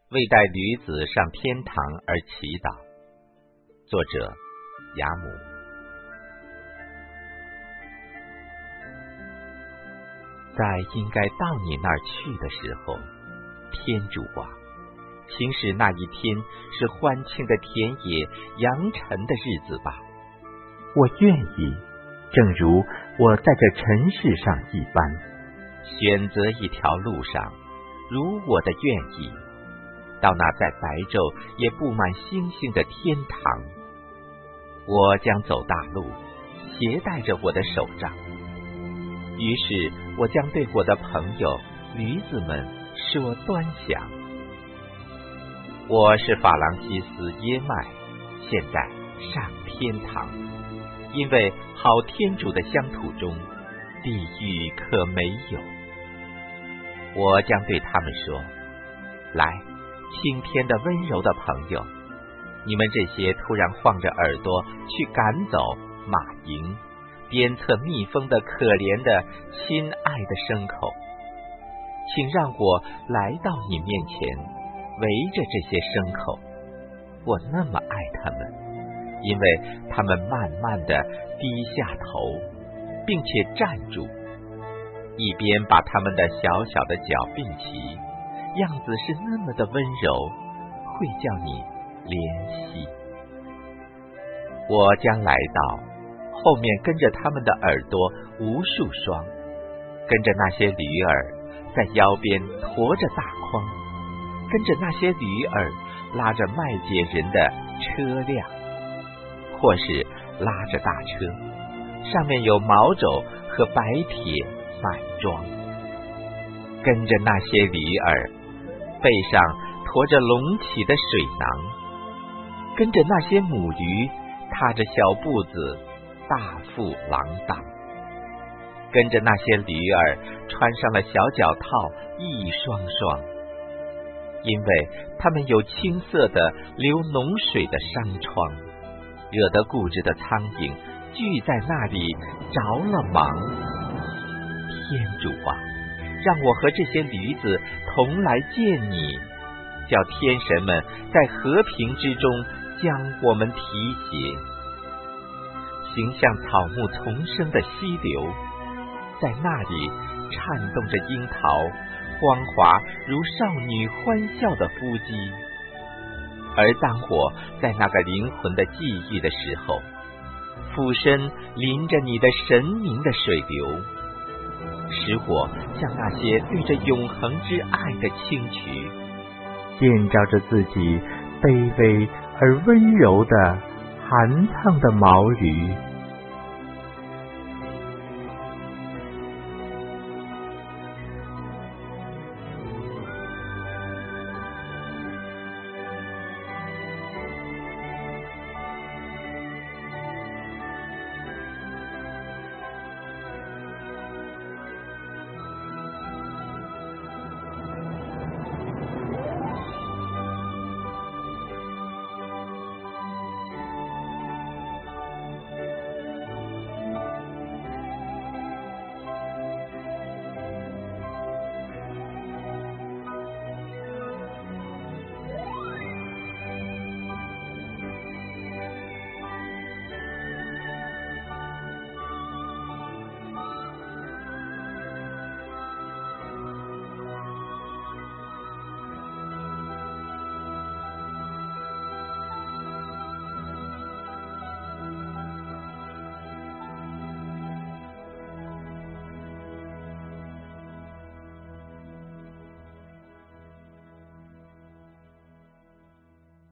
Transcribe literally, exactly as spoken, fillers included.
为带驴子上天堂而祈祷。作者雅姆。在应该到你那儿去的时候，天主啊，请使那一天是欢庆的田野扬尘的日子吧。 我愿意，正如我在这尘世上一般， 选择一条路上，如我的愿意，到那在白昼也布满星星的天堂。我将走大路，携带着我的手杖。于是我将对我的朋友驴子们说端详。我是法兰西斯耶麦，现在上天堂，因为好天主的乡土中，地狱可没有。我将对他们说，来，青天的温柔的朋友，你们这些突然晃着耳朵去赶走马蝇鞭策蜜蜂的可怜的亲爱的牲口，请让我来到你面前，围着这些牲口。我那么爱他们，因为他们慢慢地低下头，并且站住，一边把他们的小小的脚并齐，样子是那么的温柔，会叫你怜惜。我将来到，后面跟着他们的耳朵无数双，跟着那些驴儿在腰边驮着大筐，跟着那些驴儿拉着卖解人的车辆，或是拉着大车，上面有毛轴和白铁满装，跟着那些驴儿背上驮着隆起的水囊，跟着那些母驴踏着小步子大腹郎当，跟着那些驴儿穿上了小脚套一双双，因为他们有青色的流脓水的伤疮，惹得固执的苍蝇聚在那里着了忙。天主啊，让我和这些驴子同来见你，叫天神们在和平之中将我们提携。形像草木丛生的溪流，在那里颤动着樱桃，光滑如少女欢笑的夫妻。而当我在那个灵魂的记忆的时候，俯身淋着你的神明的水流，使我像那些对着永恒之爱的清渠， 见照着自己卑微而温柔的寒烫的毛驴。